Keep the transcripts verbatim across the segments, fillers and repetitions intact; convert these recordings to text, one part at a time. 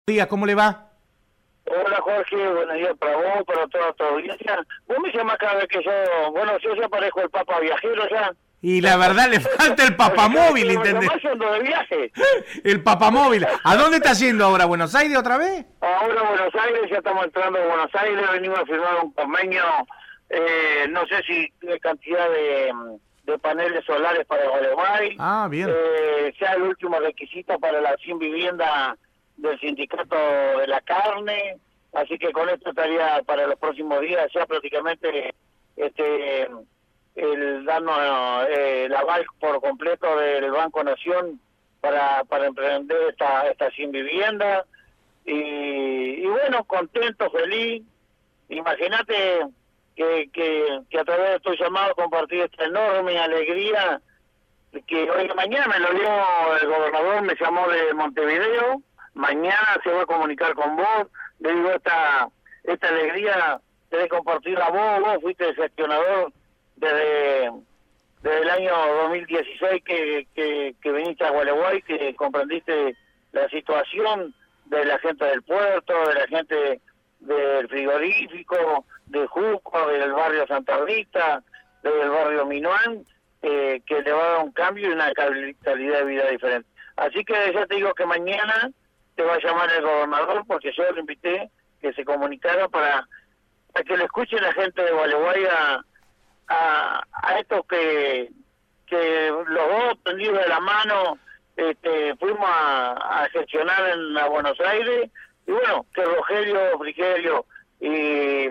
días, ¿cómo le va? Hola Jorge, buenos días para vos, para toda tu audiencia. Vos me llamás cada vez que yo, bueno, yo ya parezco el Papa Viajero ya. Y la verdad le falta el papamóvil, ¿entendés? Me ando de viaje. El papamóvil. ¿A dónde está yendo ahora? ¿A Buenos Aires otra vez? Ahora Buenos Aires, ya estamos entrando a Buenos Aires, venimos a firmar un convenio, eh, no sé si de cantidad de, de paneles solares para Gualeguay. Ah, bien. Eh, ya el último requisito para la sin vivienda del sindicato de la carne, así que con esto estaría para los próximos días ya prácticamente este el darnos eh, el aval por completo del Banco Nación para para emprender esta esta sin vivienda y, y bueno, contento, feliz. Imagínate que, que, que a través de tu llamado compartí esta enorme alegría que hoy mañana me lo dio el gobernador, me llamó de Montevideo. Mañana se va a comunicar con vos, le digo esta esta alegría de compartirla a vos, vos fuiste el gestionador desde, desde el año dos mil dieciséis que, que, que viniste a Gualeguay, que comprendiste la situación de la gente del puerto, de la gente del frigorífico, de Juco, del barrio Santa Rita, del barrio Minuán, eh, que le va a dar un cambio y una calidad de vida diferente. Así que ya te digo que mañana te va a llamar el gobernador, porque yo lo invité que se comunicara para, para que le escuche la gente de Gualeguay a, a, a estos que, que los dos tendidos de la mano este, fuimos a, a gestionar en a Buenos Aires, y bueno, que Rogelio Frigerio y,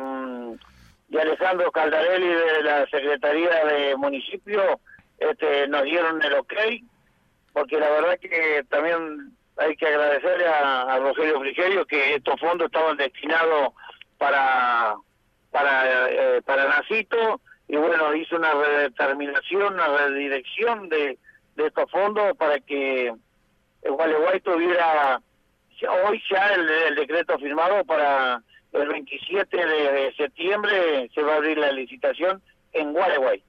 y Alejandro Caldarelli de la Secretaría de Municipio este, nos dieron el ok, porque la verdad que también hay que agradecerle a, a Rogelio Frigerio que estos fondos estaban destinados para para eh, para Nacito, y bueno, hizo una redeterminación, una redirección de, de estos fondos para que el Gualeguay tuviera ya, hoy ya el, el decreto firmado para el veintisiete de septiembre se va a abrir la licitación en Gualeguay.